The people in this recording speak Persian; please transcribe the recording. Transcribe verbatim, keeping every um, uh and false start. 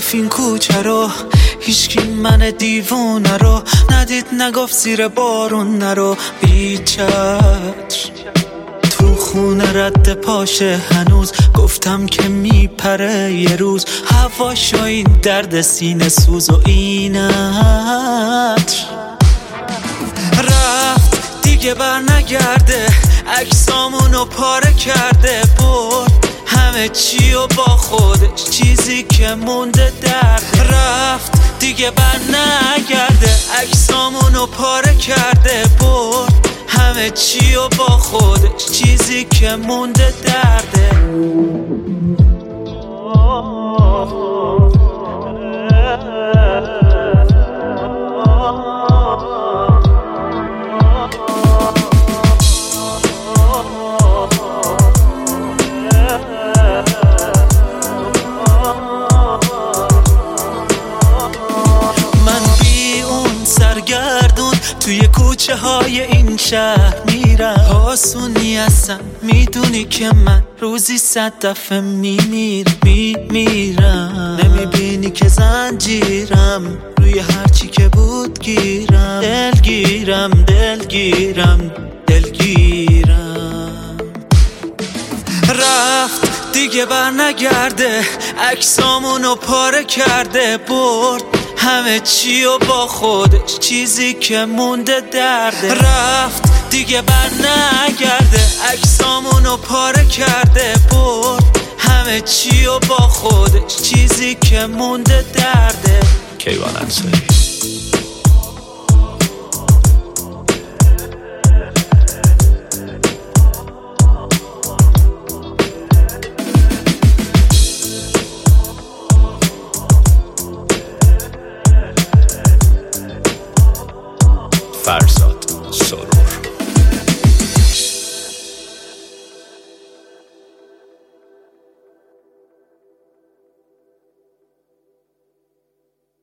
رفت این کوچه رو، هیچکی من دیوونه رو ندید، نگفت زیر بارون نرو. بی چتر تو خونه رد پاشه هنوز، گفتم که میپره یه روز. هواشو این درد سینه سوز و این عطر رفت دیگه بر نگرده، عکسامونو پاره کرده، برد همه چی و با خودش، چیزی که مونده درد. رفت دیگه بر نگرده، عکسامونو پاره کرده، برد همه چی و با خودش، چیزی که مونده درده. سرگردون توی کوچه های این شهر میرم، آسونی هستم میدونی که من روزی صد دفعه میمیر میمیرم. نمیبینی که زنجیرم روی هرچی که بود گیرم، دلگیرم دلگیرم دلگیرم. رفت دیگه بر نگرده، عکسامونو پاره کرده، برد همه چی و با خودش، چیزی که مونده درده. رفت دیگه بر نگرده، عکسامونو پاره کرده، برد همه چی و با خودش، چیزی که مونده درده. کیوان انصاری.